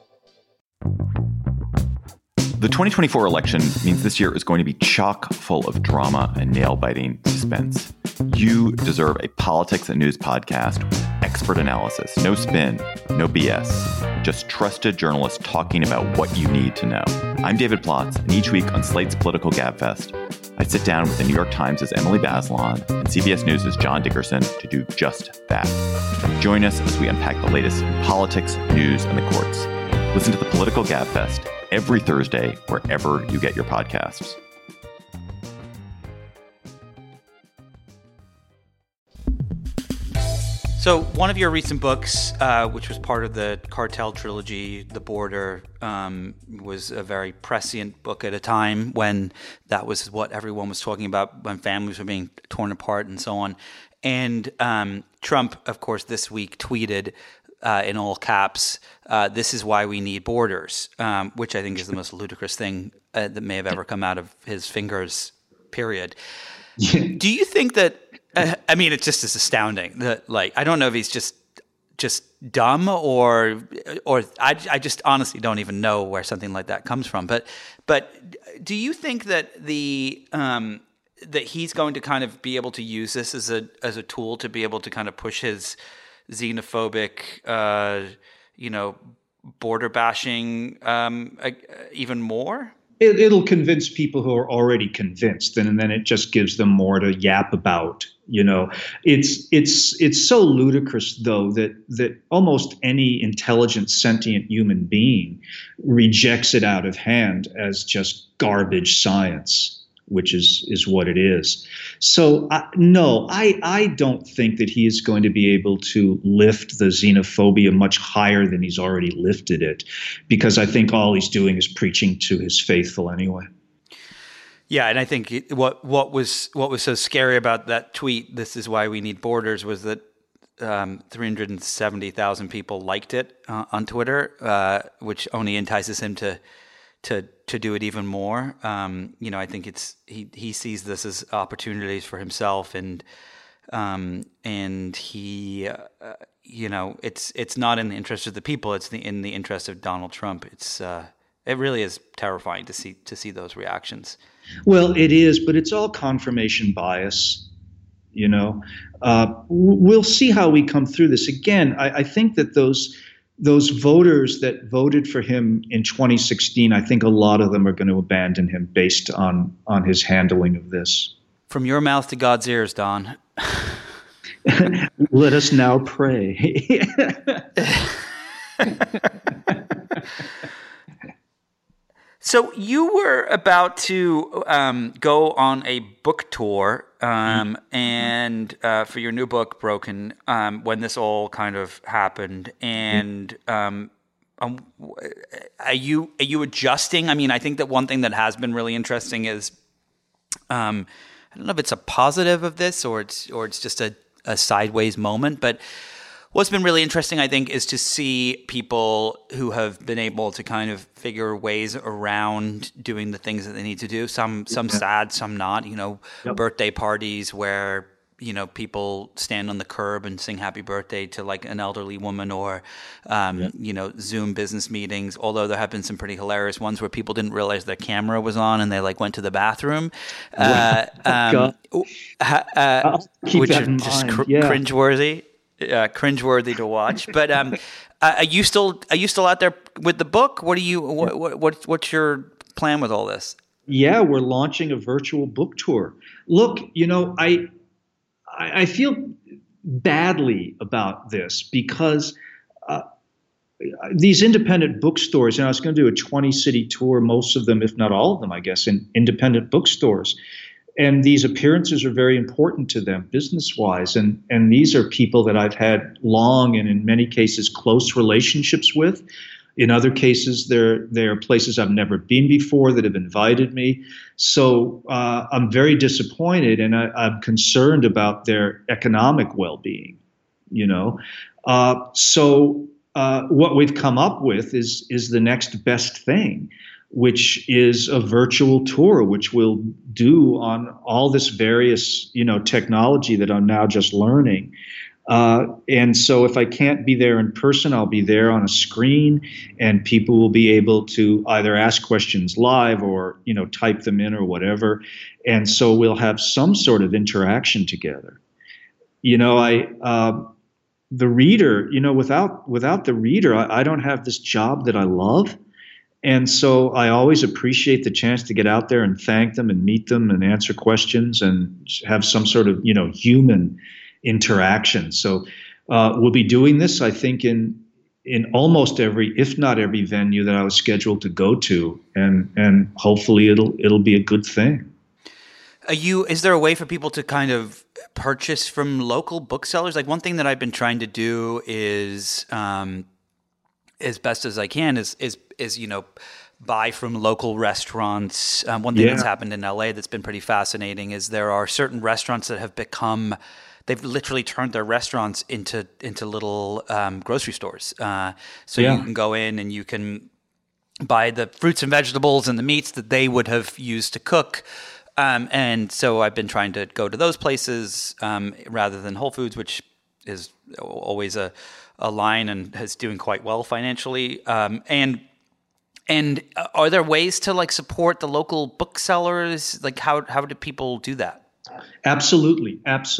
The 2024 election means this year is going to be chock full of drama and nail-biting suspense. You deserve a politics and news podcast with expert analysis, no spin, no BS, just trusted journalists talking about what you need to know. I'm David Plotz, and each week on Slate's Political Gabfest, I sit down with the New York Times' Emily Bazelon and CBS News' John Dickerson to do just that. Join us as we unpack the latest in politics, news, and the courts. Listen to the Political Gabfest every Thursday wherever you get your podcasts. So one of your recent books, which was part of the Cartel trilogy, The Border, was a very prescient book at a time when that was what everyone was talking about, when families were being torn apart and so on. And Trump, of course, this week tweeted in all caps, "This is why we need borders," which I think is the most ludicrous thing that may have ever come out of his fingers, period. Do you think that, it just is astounding that, I don't know if he's just dumb or I just honestly don't even know where something like that comes from. But do you think that that he's going to kind of be able to use this as a tool to be able to kind of push his xenophobic, border bashing even more? It'll convince people who are already convinced, and then it just gives them more to yap about. It's so ludicrous, though, that almost any intelligent, sentient human being rejects it out of hand as just garbage science, which is what it is. So no, I don't think that he is going to be able to lift the xenophobia much higher than he's already lifted it, because I think all he's doing is preaching to his faithful anyway. Yeah, and I think what was so scary about that tweet, "This is why we need borders," was that 370,000 people liked it on Twitter, which only entices him to do it even more. I think he sees this as opportunities for himself, and he it's not in the interest of the people. It's in the interest of Donald Trump. It really is terrifying to see those reactions. Well, it is, but it's all confirmation bias. We'll see how we come through this. Again, I think that those voters that voted for him in 2016, I think a lot of them are going to abandon him based on his handling of this. From your mouth to God's ears, Don. Let us now pray. So you were about to go on a book tour, and for your new book, Broken, when this all kind of happened. And are you adjusting? I mean, I think that one thing that has been really interesting is, I don't know if it's a positive of this or it's just a sideways moment, but what's been really interesting, I think, is to see people who have been able to kind of figure ways around doing the things that they need to do. Some sad, some not. Birthday parties where people stand on the curb and sing happy birthday to like an elderly woman, or Zoom business meetings. Although there have been some pretty hilarious ones where people didn't realize their camera was on and they like went to the bathroom, which is just cringeworthy. Cringeworthy to watch, but are you still out there with the book? What's your plan with all this? Yeah, we're launching a virtual book tour. Look, I feel badly about this because these independent bookstores, and I was going to do a 20-city tour, most of them, if not all of them, I guess, in independent bookstores. And these appearances are very important to them business-wise. And these are people that I've had long and in many cases close relationships with. In other cases, they're places I've never been before that have invited me. So I'm very disappointed, and I'm concerned about their economic well-being. So what we've come up with is the next best thing, which is a virtual tour, which we'll do on all this various, technology that I'm now just learning. And so if I can't be there in person, I'll be there on a screen, and people will be able to either ask questions live or, type them in or whatever. And so we'll have some sort of interaction together. The reader, without the reader, I don't have this job that I love. And so I always appreciate the chance to get out there and thank them and meet them and answer questions and have some sort of, human interaction. So we'll be doing this, I think, in almost every, if not every venue that I was scheduled to go to, and hopefully it'll be a good thing. Is there a way for people to kind of purchase from local booksellers? Like one thing that I've been trying to do is, as best as I can, is buy from local restaurants. One thing that's happened in LA that's been pretty fascinating is there are certain restaurants that have they've literally turned their restaurants into little grocery stores. So you can go in and you can buy the fruits and vegetables and the meats that they would have used to cook. And so I've been trying to go to those places rather than Whole Foods, which is always a line and is doing quite well financially. And are there ways to like support the local booksellers? Like how do people do that? Absolutely.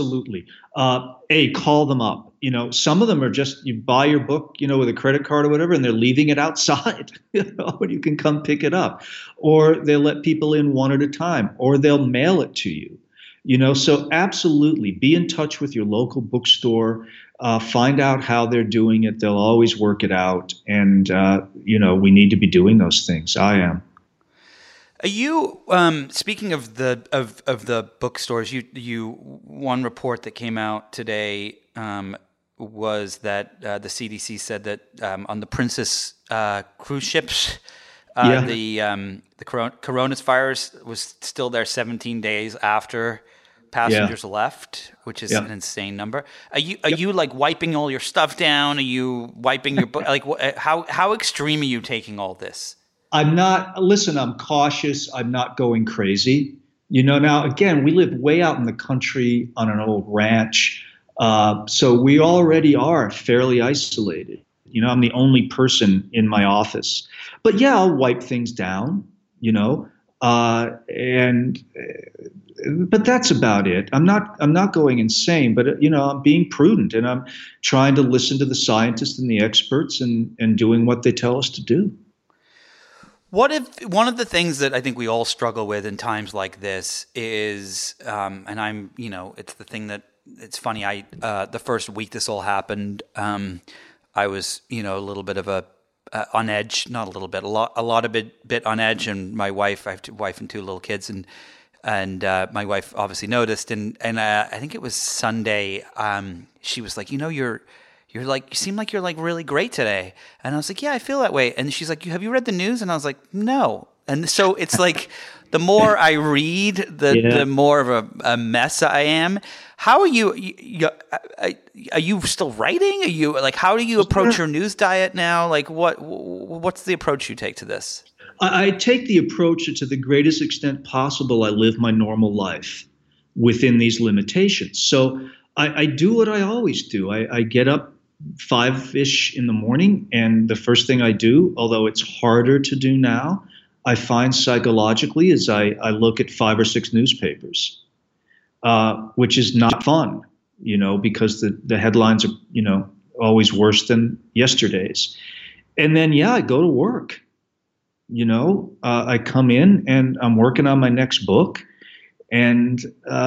Call them up. Some of them are just, you buy your book, with a credit card or whatever, and they're leaving it outside, and you can come pick it up. Or they'll let people in one at a time, or they'll mail it to you. So absolutely be in touch with your local bookstore, find out how they're doing it. They'll always work it out. And, we need to be doing those things. I am. Are you speaking of the bookstores? You one report that came out today was that the CDC said that on the Princess cruise ships, the coronavirus was still there 17 days after passengers left, which is an insane number. Are you like wiping all your stuff down? Are you wiping your book? Like how extreme are you taking all this? I'm cautious. I'm not going crazy. Now, again, we live way out in the country on an old ranch. So we already are fairly isolated. I'm the only person in my office. But yeah, I'll wipe things down, but that's about it. I'm not going insane, but I'm being prudent, and I'm trying to listen to the scientists and the experts and doing what they tell us to do. What if one of the things that I think we all struggle with in times like this is, and I'm, it's the thing that it's funny. The first week this all happened, I was, a little bit of on edge, not a little bit, a lot of bit on edge. And my wife, I have a wife and two little kids, and my wife obviously noticed. And I think it was Sunday. She was like, you seem like you're like really great today. And I was like, yeah, I feel that way. And she's like, have you read the news? And I was like, no. And so it's like, the more I read, the more of a mess I am. How are you? Are you still writing? Are you like? How do you approach your news diet now? Like, what's the approach you take to this? I take the approach that to the greatest extent possible, I live my normal life within these limitations. So I do what I always do. I get up 5-ish in the morning, and the first thing I do, although it's harder to do now, I find psychologically is I look at 5 or 6 newspapers, which is not fun, because the headlines are, always worse than yesterday's. And then, I go to work. I come in and I'm working on my next book, and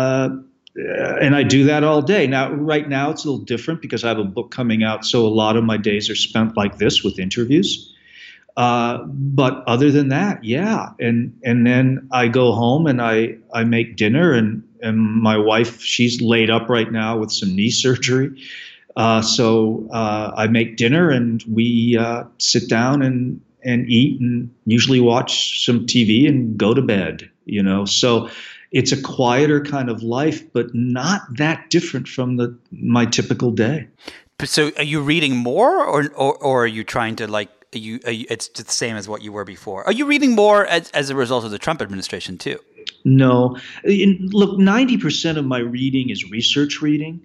I do that all day. Now, right now it's a little different because I have a book coming out, so a lot of my days are spent like this with interviews. But other than that, and then I go home and I make dinner, and my wife, she's laid up right now with some knee surgery. So I make dinner, and we sit down and eat, and usually watch some TV and go to bed, So it's a quieter kind of life, but not that different from my typical day. So are you reading more, or are you trying to like, it's the same as what you were before? Are you reading more as a result of the Trump administration too? No. Look, 90% of my reading is research reading.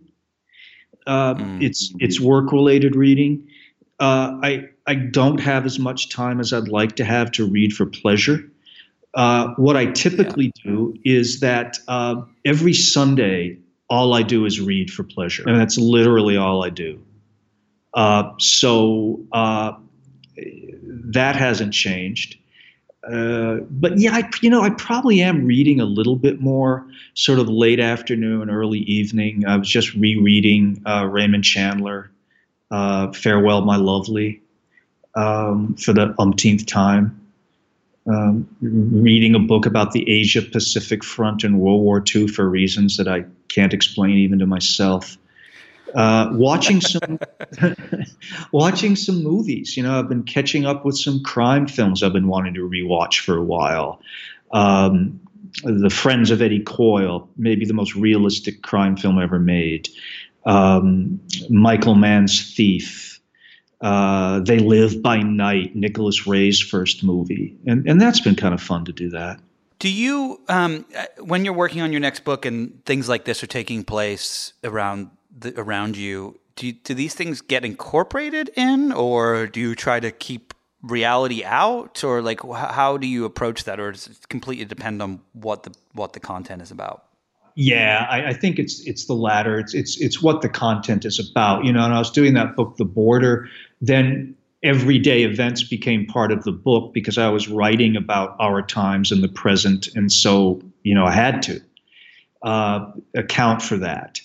It's work-related reading. I don't have as much time as I'd like to have to read for pleasure. What I typically do is that every Sunday, all I do is read for pleasure. And that's literally all I do. So that hasn't changed. But I probably am reading a little bit more sort of late afternoon, early evening. I was just rereading Raymond Chandler, Farewell, My Lovely, for the umpteenth time. Reading a book about the Asia-Pacific Front in World War II for reasons that I can't explain even to myself. Watching some movies. I've been catching up with some crime films I've been wanting to rewatch for a while. The Friends of Eddie Coyle, maybe the most realistic crime film ever made. Michael Mann's Thief. They Live by Night, Nicholas Ray's first movie. And that's been kind of fun to do that. Do you, when you're working on your next book and things like this are taking place around you, do these things get incorporated in, or do you try to keep reality out, or like how do you approach that, or does it completely depend on what the content is about? Yeah, I think it's the latter. It's what the content is about. And I was doing that book, The Border, then everyday events became part of the book because I was writing about our times in the present. And so, I had to account for that.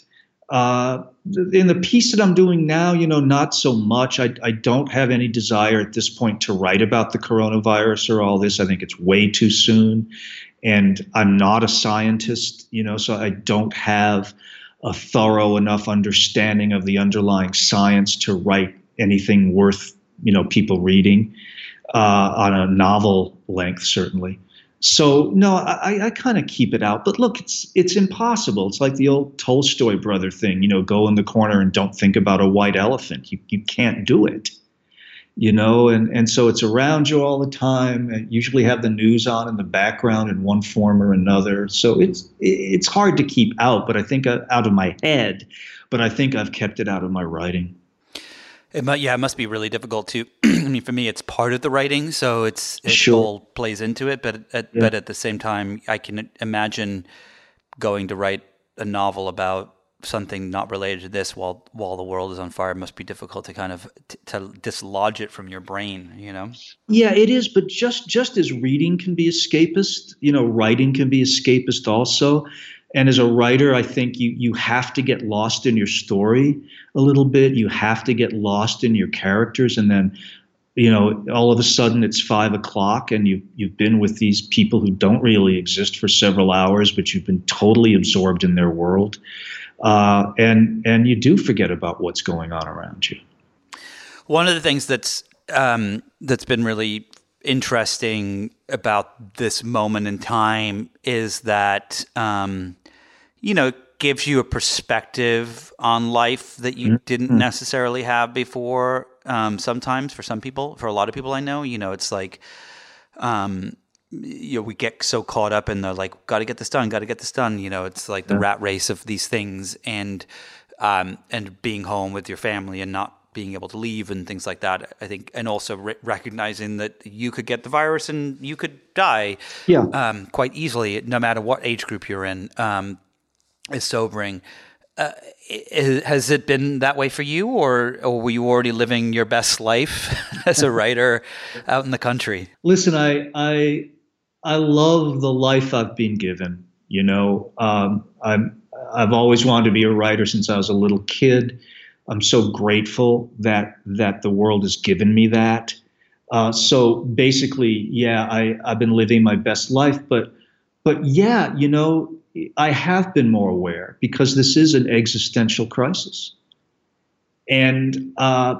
In the piece that I'm doing now, not so much. I don't have any desire at this point to write about the coronavirus or all this. I think it's way too soon. And I'm not a scientist, so I don't have a thorough enough understanding of the underlying science to write anything worth, people reading on a novel length, certainly. So, no, I kind of keep it out. But look, it's impossible. It's like the old Tolstoy brother thing, go in the corner and don't think about a white elephant. You can't do it. And so it's around you all the time. I usually have the news on in the background in one form or another. So it's hard to keep out, but I think out of my head, but I think I've kept it out of my writing. It must be really difficult to, I mean, for me, it's part of the writing, so it Sure. all plays into it. But at the same time, I can imagine going to write a novel about something not related to this while the world is on fire. It must be difficult to kind of to dislodge it from your brain, Yeah, it is. But just as reading can be escapist, writing can be escapist also. And as a writer, I think you have to get lost in your story a little bit. You have to get lost in your characters. And then, all of a sudden it's 5 o'clock and you've been with these people who don't really exist for several hours, but you've been totally absorbed in their world. And you do forget about what's going on around you. One of the things that's been really interesting about this moment in time is that, it gives you a perspective on life that you didn't necessarily have before. Sometimes for some people, for a lot of people I know, it's like, we get so caught up in the got to get this done. It's like the rat race of these things and being home with your family and not being able to leave and things like that, I think, and also recognizing that you could get the virus and you could die quite easily, no matter what age group you're in, is sobering. Has it been that way for you, or were you already living your best life as a writer out in the country? Listen, I love the life I've been given. I've always wanted to be a writer since I was a little kid. I'm so grateful that the world has given me that. So basically, I've been living my best life, but yeah, I have been more aware because this is an existential crisis. And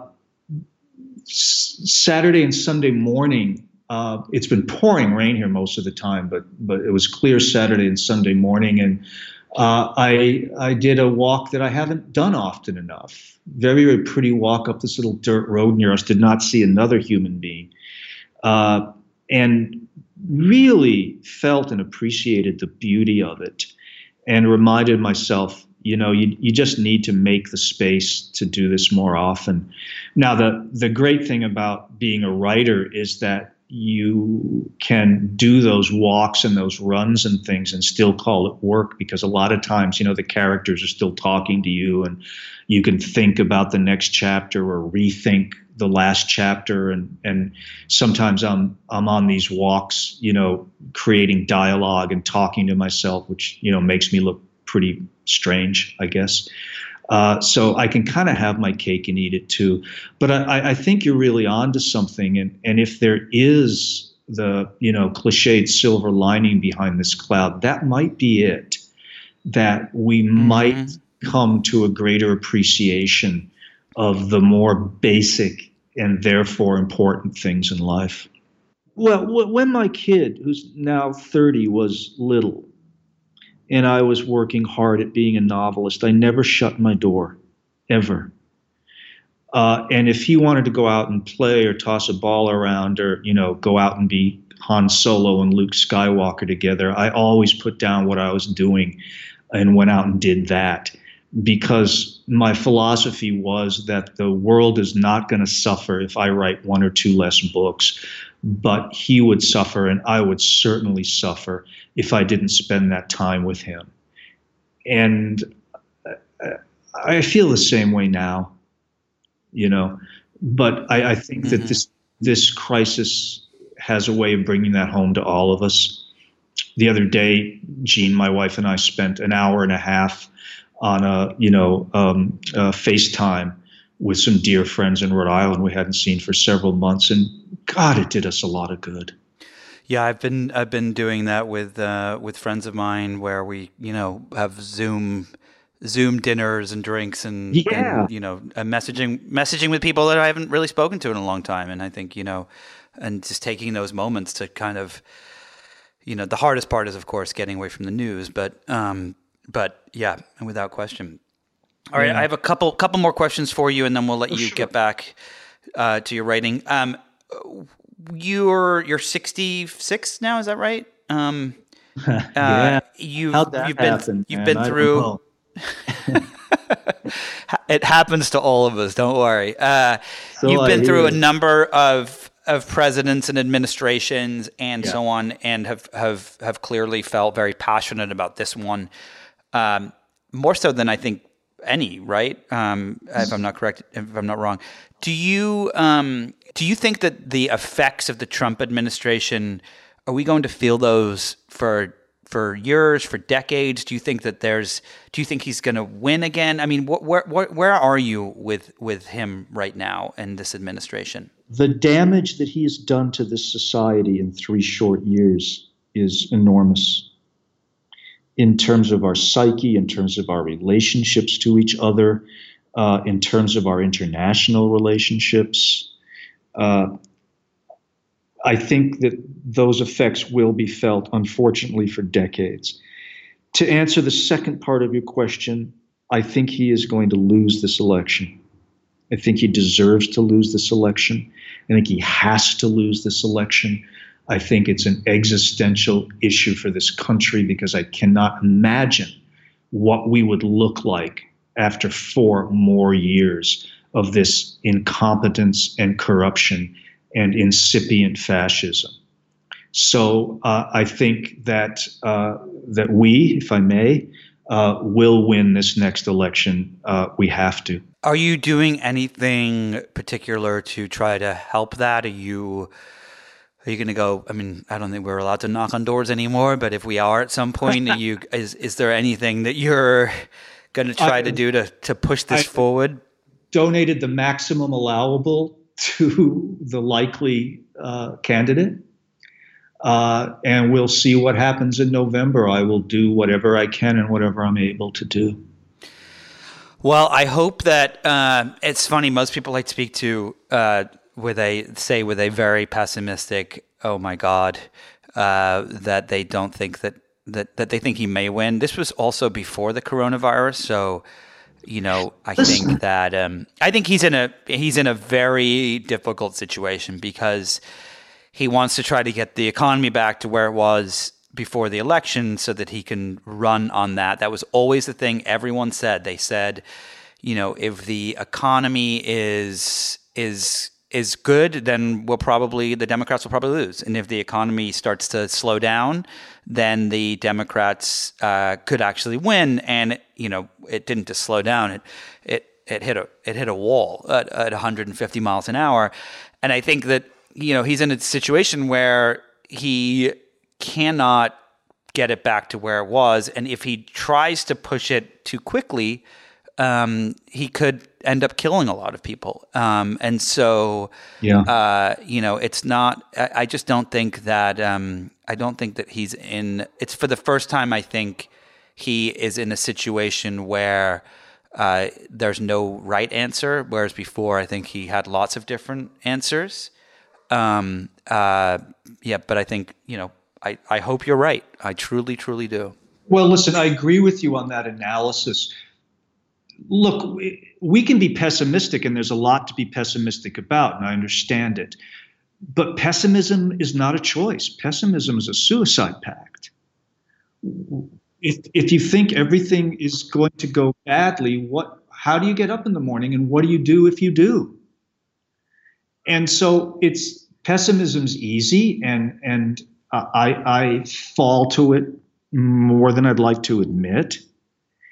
Saturday and Sunday morning, it's been pouring rain here most of the time, but it was clear Saturday and Sunday morning, and I did a walk that I haven't done often enough. Very, very pretty walk up this little dirt road near us. Did not see another human being, and really felt and appreciated the beauty of it, and reminded myself, you just need to make the space to do this more often. Now, the great thing about being a writer is that you can do those walks and those runs and things and still call it work, because a lot of times, the characters are still talking to you and you can think about the next chapter or rethink the last chapter. And sometimes I'm on these walks, creating dialogue and talking to myself, which, makes me look pretty strange, I guess. So I can kind of have my cake and eat it too. But I think you're really onto something. And if there is the, cliched silver lining behind this cloud, that might be it, that we might come to a greater appreciation of the more basic and therefore important things in life. Well, when my kid, who's now 30, was little, and I was working hard at being a novelist, I never shut my door, ever. And if he wanted to go out and play or toss a ball around or, go out and be Han Solo and Luke Skywalker together, I always put down what I was doing and went out and did that. Because my philosophy was that the world is not going to suffer if I write 1 or 2 less books, but he would suffer and I would certainly suffer if I didn't spend that time with him. And I feel the same way now, but I think that this crisis has a way of bringing that home to all of us. The other day, Jean, my wife, and I spent an hour and a half on a FaceTime with some dear friends in Rhode Island we hadn't seen for several months, and God, it did us a lot of good. Yeah, I've been doing that with friends of mine where we have Zoom dinners and drinks and messaging with people that I haven't really spoken to in a long time, and I think and just taking those moments to kind of the hardest part is of course getting away from the news, but yeah, and without question. All right, I have a couple more questions for you, and then we'll let you get back to your writing. You're 66 now, is that right? Yeah. You've been through. It happens to all of us. Don't worry. You've been through a number of presidents and administrations and so on, and have clearly felt very passionate about this one, more so than I think any. Right? If I'm not correct, if I'm not wrong. Do you think that the effects of the Trump administration, are we going to feel those for years, for decades? Do you think he's going to win again? I mean, where are you with him right now and this administration? The damage that he has done to this society in 3 short years is enormous. In terms of our psyche, in terms of our relationships to each other, in terms of our international relationships. I think that those effects will be felt, unfortunately, for decades. To answer the second part of your question, I think he is going to lose this election. I think he deserves to lose this election. I think he has to lose this election. I think it's an existential issue for this country because I cannot imagine what we would look like after 4 more years of this incompetence and corruption and incipient fascism. So I think that we, if I may, will win this next election. We have to. Are you doing anything particular to try to help that? Are you going to go? I mean, I don't think we're allowed to knock on doors anymore, but if we are at some point, is there anything that you're going to try to do to push this forward? Donated the maximum allowable to the likely candidate, and we'll see what happens in November. I will do whatever I can and whatever I'm able to do. Well, I hope that it's funny. Most people I speak to with a very pessimistic, oh my God, that they don't think that they think he may win. This was also before the coronavirus, so I think that I think he's in a very difficult situation because he wants to try to get the economy back to where it was before the election so that he can run on that. That was always the thing everyone said. They said, if the economy is good, then the Democrats will probably lose. And if the economy starts to slow down, then the Democrats could actually win. And it didn't just slow down; it hit a wall at 150 miles an hour. And I think that he's in a situation where he cannot get it back to where it was, and if he tries to push it too quickly, he could end up killing a lot of people. And so, it's not. I just don't think that. I don't think that he's in. It's for the first time. I think he is in a situation where there's no right answer, whereas before I think he had lots of different answers. But I think I hope you're right. I truly, truly do. Well, listen, I agree with you on that analysis. Look, we can be pessimistic, and there's a lot to be pessimistic about, and I understand it. But pessimism is not a choice. Pessimism is a suicide pact. If you think everything is going to go badly, how do you get up in the morning, and what do you do if you do? And so pessimism's easy, and I fall to it more than I'd like to admit.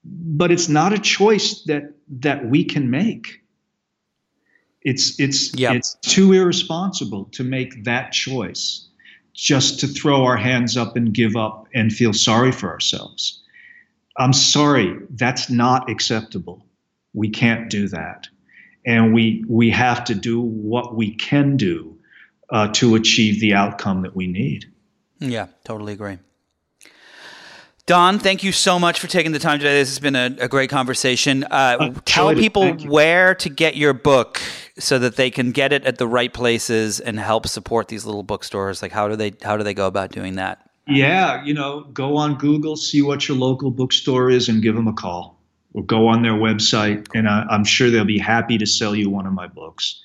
but it's not a choice that we can make. It's too irresponsible to make that choice, just to throw our hands up and give up and feel sorry for ourselves. I'm sorry, that's not acceptable. We can't do that. And we have to do what we can do to achieve the outcome that we need. Yeah, totally agree. Don, thank you so much for taking the time today. This has been a great conversation. Tell people where to get your book so that they can get it at the right places and help support these little bookstores. Like, how do they go about doing that? Yeah, go on Google, see what your local bookstore is, and give them a call. Or go on their website, and I'm sure they'll be happy to sell you one of my books.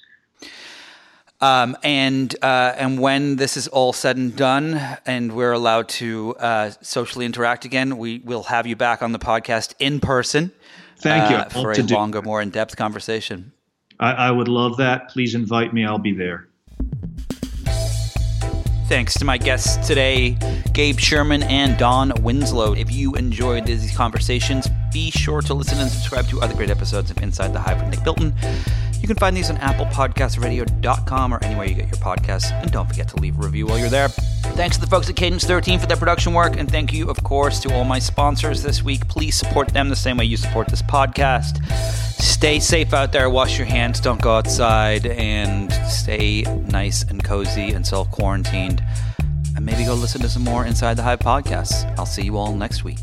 And when this is all said and done and we're allowed to socially interact again, we will have you back on the podcast in person. Thank you. For a longer, more in-depth conversation. I would love that. Please invite me. I'll be there. Thanks to my guests today, Gabe Sherman and Don Winslow. If you enjoyed these conversations, be sure to listen and subscribe to other great episodes of Inside the Hive with Nick Bilton. You can find these on applepodcastradio.com or anywhere you get your podcasts. And don't forget to leave a review while you're there. Thanks to the folks at Cadence 13 for their production work. And thank you, of course, to all my sponsors this week. Please support them the same way you support this podcast. Stay safe out there. Wash your hands. Don't go outside. And stay nice and cozy and self-quarantined. And maybe go listen to some more Inside the Hive podcasts. I'll see you all next week.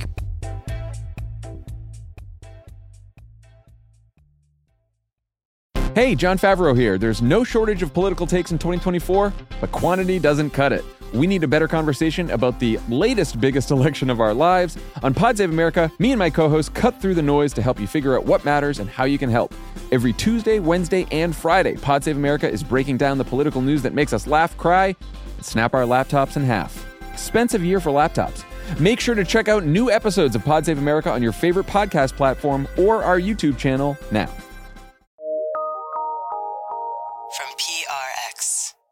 Hey, Jon Favreau here. There's no shortage of political takes in 2024, but quantity doesn't cut it. We need a better conversation about the latest biggest election of our lives. On Pod Save America, me and my co-hosts cut through the noise to help you figure out what matters and how you can help. Every Tuesday, Wednesday, and Friday, Pod Save America is breaking down the political news that makes us laugh, cry, and snap our laptops in half. Expensive year for laptops. Make sure to check out new episodes of Pod Save America on your favorite podcast platform or our YouTube channel now. From PRX.